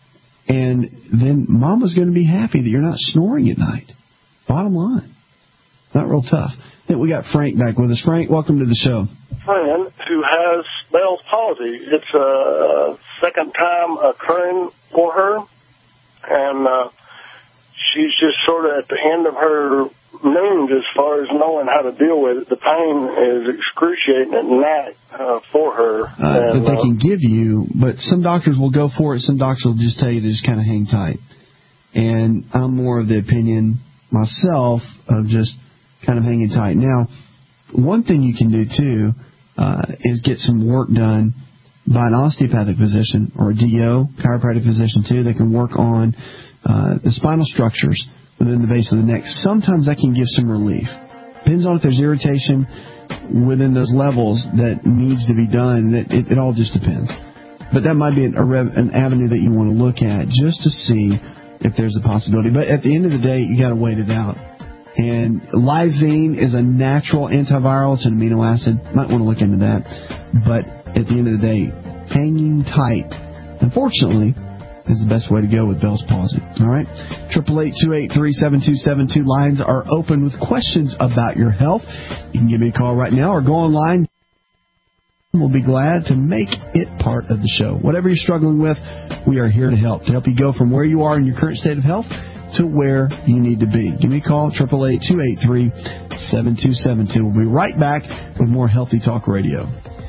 and then mama's going to be happy that you're not snoring at night. Bottom line. Not real tough. I think we got Frank back with us. Frank, welcome to the show. Friend who has Bell's palsy. It's a second time occurring for her, and uh, she's just sort of at the end of her means as far as knowing how to deal with it. The pain is excruciating at night uh, for her. Uh, and, that they uh, can give you, but some doctors will go for it. Some doctors will just tell you to just kind of hang tight. And I'm more of the opinion myself of just kind of hanging tight. Now, one thing you can do, too, uh, is get some work done by an osteopathic physician or a D O, chiropractic physician, too. They can work on uh, the spinal structures within the base of the neck. Sometimes that can give some relief. Depends on if there's irritation within those levels that needs to be done. It, it, it all just depends. But that might be an, a rev, an avenue that you want to look at just to see if there's a possibility. But at the end of the day, you got to wait it out. And lysine is a natural antiviral. It's an amino acid. Might want to look into that. But at the end of the day, hanging tight, unfortunately, is the best way to go with Bell's palsy. All right? eight eight eight, two eight three, seven two seven two. Lines are open with questions about your health. You can give me a call right now or go online. We'll be glad to make it part of the show. Whatever you're struggling with, we are here to help. To help you go from where you are in your current state of health to where you need to be. Give me a call, eight eight eight, two eight three, seven two seven two. We'll be right back with more Healthy Talk Radio.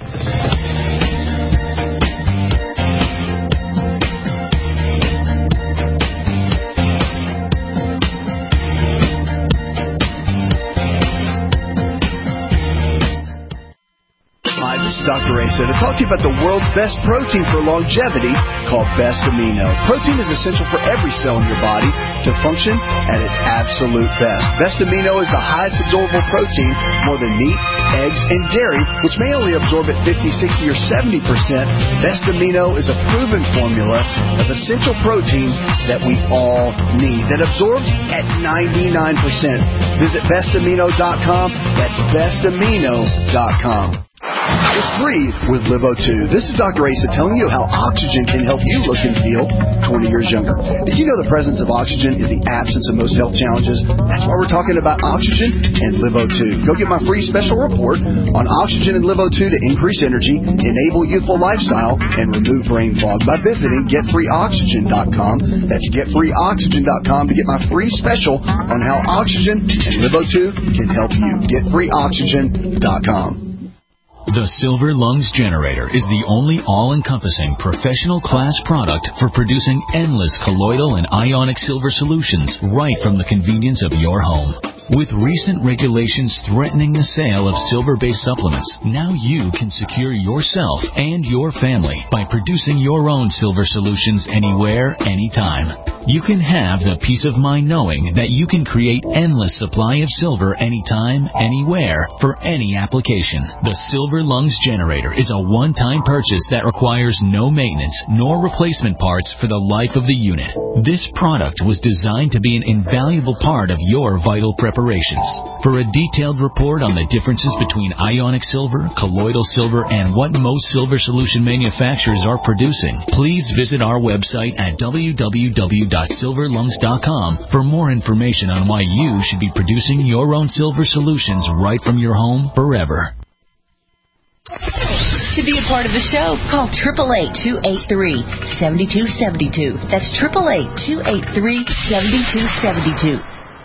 Doctor Asa to talk to you about the world's best protein for longevity called Best Amino. Protein is essential for every cell in your body to function at its absolute best. Best Amino is the highest absorbable protein, more than meat, eggs, and dairy, which may only absorb at fifty, sixty, or seventy percent, Best Amino is a proven formula of essential proteins that we all need that absorbs at ninety-nine percent. Visit best amino dot com. That's best amino dot com. Just breathe with Livo two. This is Doctor Asa telling you how oxygen can help you look and feel twenty years younger. Did you know the presence of oxygen is the absence of most health challenges? That's why we're talking about oxygen and Livo two. Go get my free special report on oxygen and Livo two to increase energy, enable youthful lifestyle, and remove brain fog by visiting get free oxygen dot com. That's get free oxygen dot com to get my free special on how oxygen and Livo two can help you. get free oxygen dot com. The Silver Lungs Generator is the only all-encompassing professional class product for producing endless colloidal and ionic silver solutions right from the convenience of your home. With recent regulations threatening the sale of silver-based supplements, now you can secure yourself and your family by producing your own silver solutions anywhere, anytime. You can have the peace of mind knowing that you can create endless supply of silver anytime, anywhere, for any application. The Silver Lungs Generator is a one-time purchase that requires no maintenance nor replacement parts for the life of the unit. This product was designed to be an invaluable part of your vital preparations. For a detailed report on the differences between ionic silver, colloidal silver, and what most silver solution manufacturers are producing, please visit our website at w w w dot silver lungs dot com for more information on why you should be producing your own silver solutions right from your home forever. To be a part of the show, call eight eight eight, two eight three, seven two seven two. That's eight eight eight, two eight three, seven two seven two.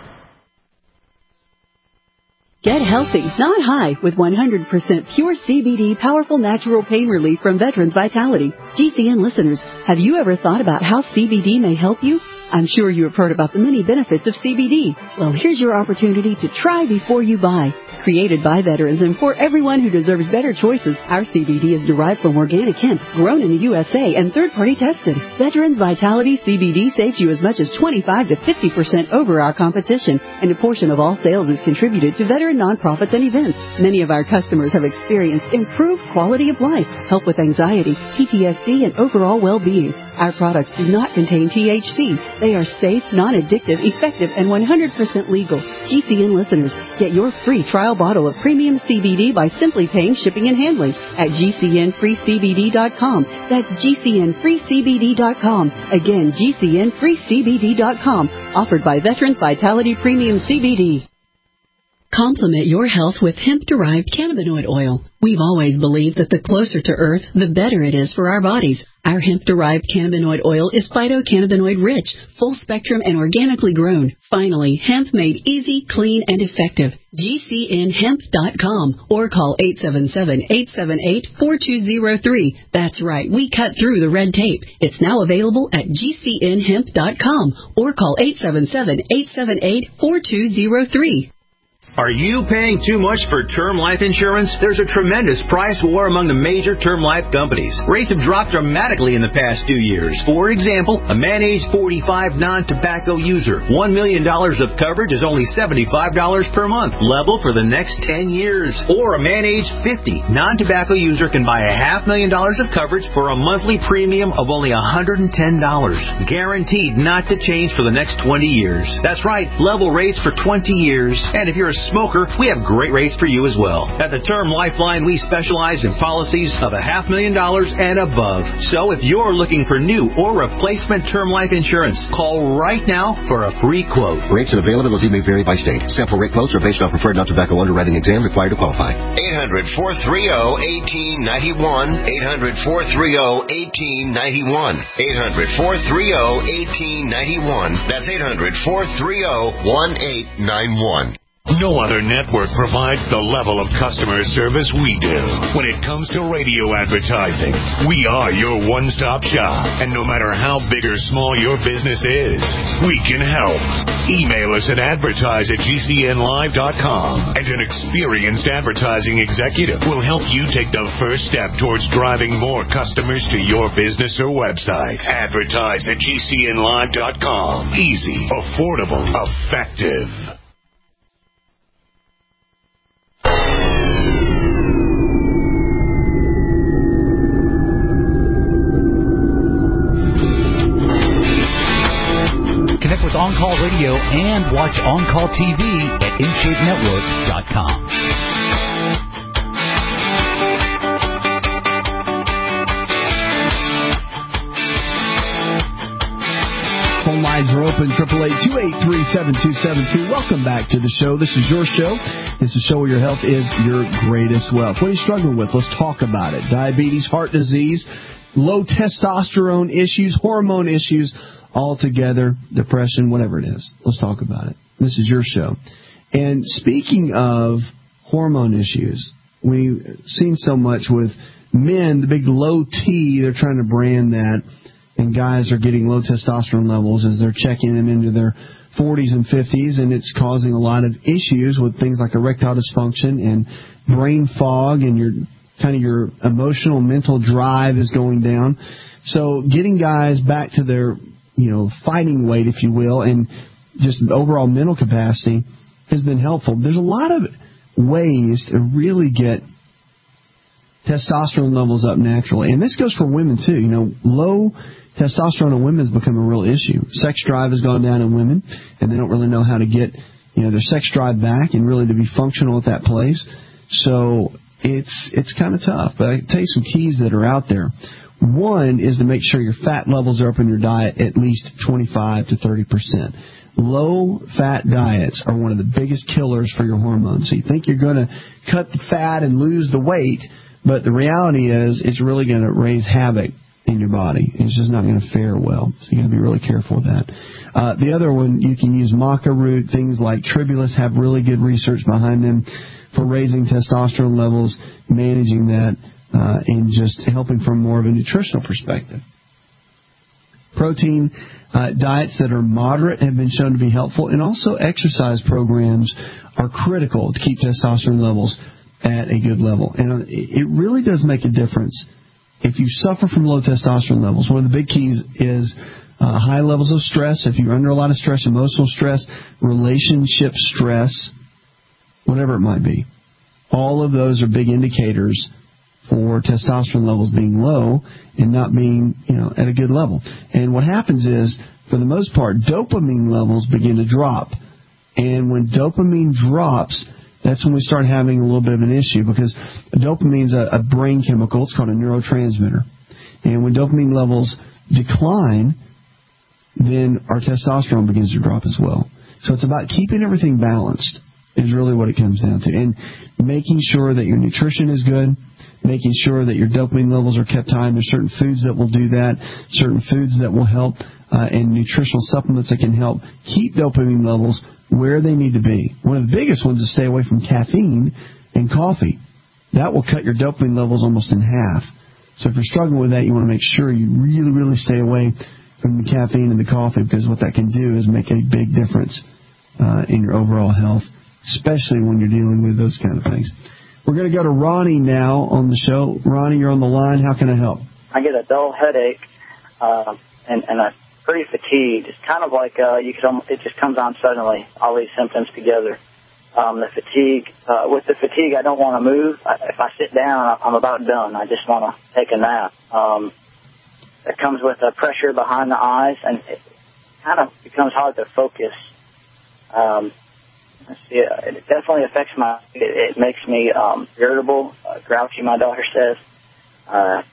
Get healthy, not high, with one hundred percent pure C B D powerful natural pain relief from Veterans Vitality. G C N listeners, have you ever thought about how C B D may help you? I'm sure you have heard about the many benefits of C B D. Well, here's your opportunity to try before you buy. Created by veterans and for everyone who deserves better choices, our C B D is derived from organic hemp, grown in the U S A and third-party tested. Veterans Vitality C B D saves you as much as twenty-five to fifty percent over our competition, and a portion of all sales is contributed to veteran nonprofits and events. Many of our customers have experienced improved quality of life, help with anxiety, P T S D, and overall well-being. Our products do not contain T H C. They are safe, non-addictive, effective, and one hundred percent legal. G C N listeners, get your free trial bottle of premium C B D by simply paying shipping and handling at G C N free C B D dot com. That's G C N free C B D dot com. Again, G C N free C B D dot com. Offered by Veterans Vitality Premium C B D. Complement your health with hemp-derived cannabinoid oil. We've always believed that the closer to Earth, the better it is for our bodies. Our hemp-derived cannabinoid oil is phytocannabinoid-rich, full-spectrum, and organically grown. Finally, hemp made easy, clean, and effective. G C N hemp dot com or call eight seven seven, eight seven eight, four two zero three. That's right, we cut through the red tape. It's now available at G C N hemp dot com or call eight seven seven, eight seven eight, four two zero three. Are you paying too much for term life insurance? There's a tremendous price war among the major term life companies. Rates have dropped dramatically in the past two years. For example, a man age forty-five non-tobacco user, one million dollars of coverage is only seventy-five dollars per month, level for the next ten years. Or a man age fifty non-tobacco user can buy a half million dollars of coverage for a monthly premium of only one hundred ten dollars. Guaranteed not to change for the next twenty years. That's right, level rates for twenty years. And if you're a smoker, we have great rates for you as well. At the Term Lifeline, we specialize in policies of a half million dollars and above. So if you're looking for new or replacement term life insurance, call right now for a free quote. Rates and availability may vary by state. Sample rate quotes are based on preferred non-tobacco underwriting exam required to qualify. eight hundred, four three zero, one eight nine one. eight hundred, four three zero, one eight nine one. eight hundred, four three zero, one eight nine one. That's eight hundred, four three zero, one eight nine one. No other network provides the level of customer service we do. When it comes to radio advertising, we are your one-stop shop. And no matter how big or small your business is, we can help. Email us at advertise at G C N live dot com, and an experienced advertising executive will help you take the first step towards driving more customers to your business or website. Advertise at G C N live dot com. Easy, affordable, effective. On Call Radio and watch On Call T V at in shape network dot com. Phone lines are open, eight eight eight, two eight three, seven two seven two. Welcome back to the show. This is your show. It's a show where your health is your greatest wealth. What are you struggling with? Let's talk about it. Diabetes, heart disease, low testosterone issues, hormone issues, all together, depression, whatever it is. Let's talk about it. This is your show. And speaking of hormone issues, we've seen so much with men, the big low T, they're trying to brand that. And guys are getting low testosterone levels as they're checking them into their forties and fifties, and it's causing a lot of issues with things like erectile dysfunction and brain fog, and your kind of your emotional, mental drive is going down. So getting guys back to their, you know, fighting weight, if you will, and just overall mental capacity has been helpful. There's a lot of ways to really get testosterone levels up naturally, and this goes for women too. You know, low testosterone in women has become a real issue. Sex drive has gone down in women, and they don't really know how to get, you know, their sex drive back and really to be functional at that place. So it's it's kind of tough. But I can tell you some keys that are out there. One is to make sure your fat levels are up in your diet at least twenty-five to thirty percent. Low-fat diets are one of the biggest killers for your hormones. So you think you're going to cut the fat and lose the weight, but the reality is it's really going to raise havoc in your body. It's just not going to fare well. So you got to be really careful with that. Uh, the other one, you can use maca root. Things like Tribulus have really good research behind them for raising testosterone levels, managing that, uh, and just helping from more of a nutritional perspective. Protein uh, diets that are moderate have been shown to be helpful, and also exercise programs are critical to keep testosterone levels at a good level. And it really does make a difference. If you suffer from low testosterone levels, one of the big keys is uh, high levels of stress. If you're under a lot of stress, emotional stress, relationship stress, whatever it might be, all of those are big indicators for testosterone levels being low and not being, you know, at a good level. And what happens is, for the most part, dopamine levels begin to drop. And when dopamine drops, that's when we start having a little bit of an issue, because dopamine is a, a brain chemical. It's called a neurotransmitter. And when dopamine levels decline, then our testosterone begins to drop as well. So it's about keeping everything balanced is really what it comes down to. And making sure that your nutrition is good, making sure that your dopamine levels are kept high. And there's certain foods that will do that, certain foods that will help, uh, and nutritional supplements that can help keep dopamine levels where they need to be. One of the biggest ones is stay away from caffeine and coffee. That will cut your dopamine levels almost in half. So if you're struggling with that, you want to make sure you really, really stay away from the caffeine and the coffee, because what that can do is make a big difference uh, in your overall health, especially when you're dealing with those kind of things. We're going to go to Ronnie now on the show. Ronnie, you're on the line. How can I help? I get a dull headache uh, and, and I'm pretty fatigued. It's kind of like uh, you could almost, it just comes on suddenly, all these symptoms together. Um, the fatigue, uh, with the fatigue, I don't want to move. I, if I sit down, I'm about done. I just want to take a nap. Um, it comes with a pressure behind the eyes, and it kind of becomes hard to focus. Um, Yeah, it definitely affects my, it, it makes me um, irritable, uh, grouchy, my daughter says. Uh,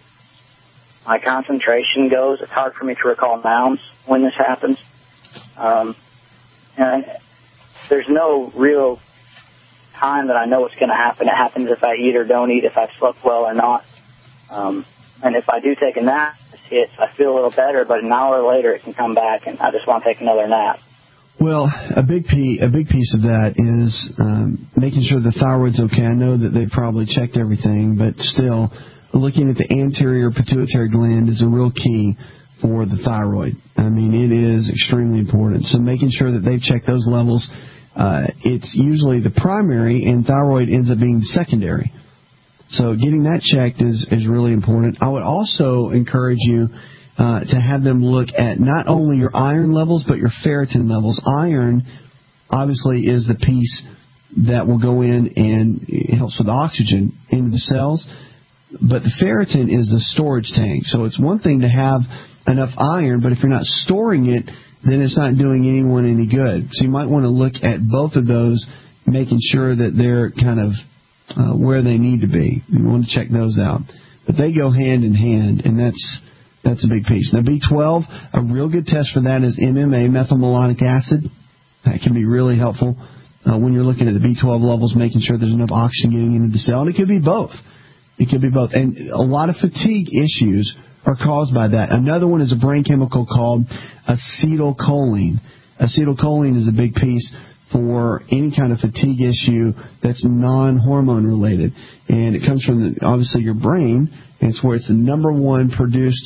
my concentration goes. It's hard for me to recall nouns when this happens. Um, and there's no real time that I know it's going to happen. It happens if I eat or don't eat, if I've slept well or not. Um, and if I do take a nap, it hits, I feel a little better, but an hour later it can come back and I just want to take another nap. Well, a big piece, a big piece of that is um, making sure the thyroid's okay. I know that they've probably checked everything, but still, looking at the anterior pituitary gland is a real key for the thyroid. I mean, it is extremely important. So making sure that they've checked those levels, uh, it's usually the primary, and thyroid ends up being secondary. So getting that checked is, is really important. I would also encourage you Uh, to have them look at not only your iron levels, but your ferritin levels. Iron, obviously, is the piece that will go in and it helps with oxygen into the cells. But the ferritin is the storage tank. So it's one thing to have enough iron, but if you're not storing it then it's not doing anyone any good. So you might want to look at both of those, making sure that they're kind of uh, where they need to be. You want to check those out. But they go hand in hand, and that's that's a big piece. Now, B twelve, a real good test for that is M M A, methylmalonic acid. That can be really helpful uh, when you're looking at the B twelve levels, making sure there's enough oxygen getting into the cell. And it could be both. It could be both. And a lot of fatigue issues are caused by that. Another one is a brain chemical called acetylcholine. Acetylcholine is a big piece for any kind of fatigue issue that's non-hormone related. And it comes from, the, obviously, your brain, and it's where it's the number one produced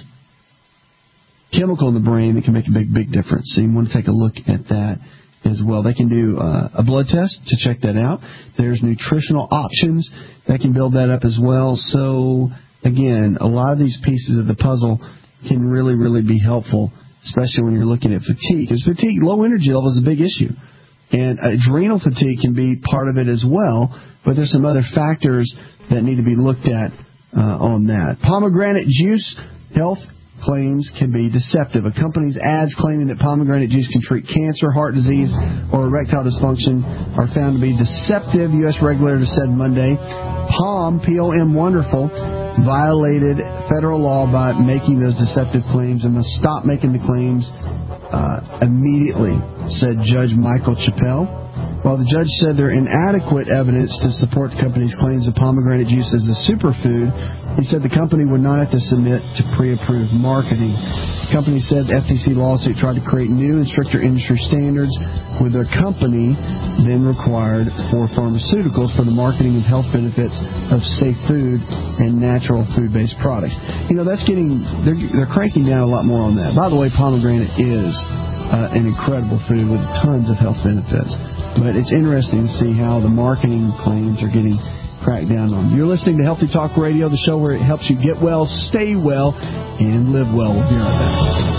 chemical in the brain that can make a big, big difference. So you want to take a look at that as well. They can do uh, a blood test to check that out. There's nutritional options that can build that up as well. So, again, a lot of these pieces of the puzzle can really, really be helpful, especially when you're looking at fatigue. Because fatigue, low energy level is a big issue. And adrenal fatigue can be part of it as well, but there's some other factors that need to be looked at uh, on that. Pomegranate juice health claims can be deceptive. A company's ads claiming that pomegranate juice can treat cancer, heart disease, or erectile dysfunction are found to be deceptive, U S regulators said Monday. POM, P O M Wonderful, violated federal law by making those deceptive claims and must stop making the claims uh, immediately, said Judge Michael Chappelle. While the judge said there are inadequate evidence to support the company's claims of pomegranate juice as a superfood, he said the company would not have to submit to pre-approved marketing. The company said the F T C lawsuit tried to create new and stricter industry standards with their company then required for pharmaceuticals for the marketing of health benefits of safe food and natural food-based products. You know, that's getting, they're, they're cranking down a lot more on that. By the way, pomegranate is uh, an incredible food with tons of health benefits. But it's interesting to see how the marketing claims are getting cracked down on. You're listening to Healthy Talk Radio, the show where it helps you get well, stay well, and live well. We'll be right back.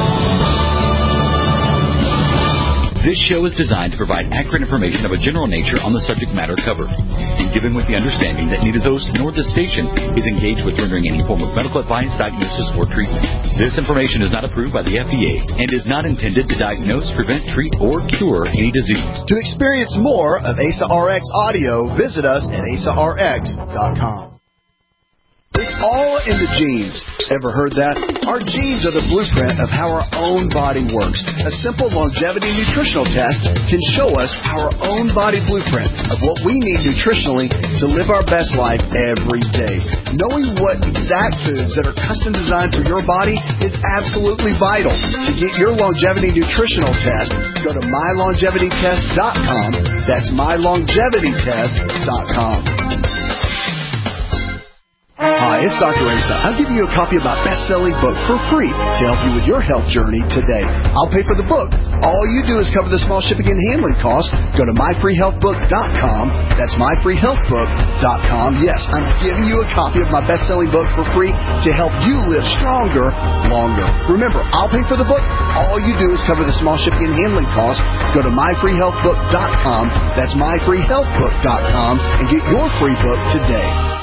This show is designed to provide accurate information of a general nature on the subject matter covered, and given with the understanding that neither host nor this station is engaged with rendering any form of medical advice, diagnosis, or treatment. This information is not approved by the F D A and is not intended to diagnose, prevent, treat, or cure any disease. To experience more of A S A R X audio, visit us at A S A R X dot com. It's all in the genes. Ever heard that? Our genes are the blueprint of how our own body works. A simple longevity nutritional test can show us our own body blueprint of what we need nutritionally to live our best life every day. Knowing what exact foods that are custom designed for your body is absolutely vital. To get your longevity nutritional test, go to my longevity test dot com. That's my longevity test dot com. Hi, it's Doctor Asa. I'm giving you a copy of my best-selling book for free to help you with your health journey today. I'll pay for the book. All you do is cover the small shipping and handling costs. Go to my free health book dot com. That's my free health book dot com. Yes, I'm giving you a copy of my best-selling book for free to help you live stronger, longer. Remember, I'll pay for the book. All you do is cover the small shipping and handling costs. Go to my free health book dot com. That's my free health book dot com and get your free book today.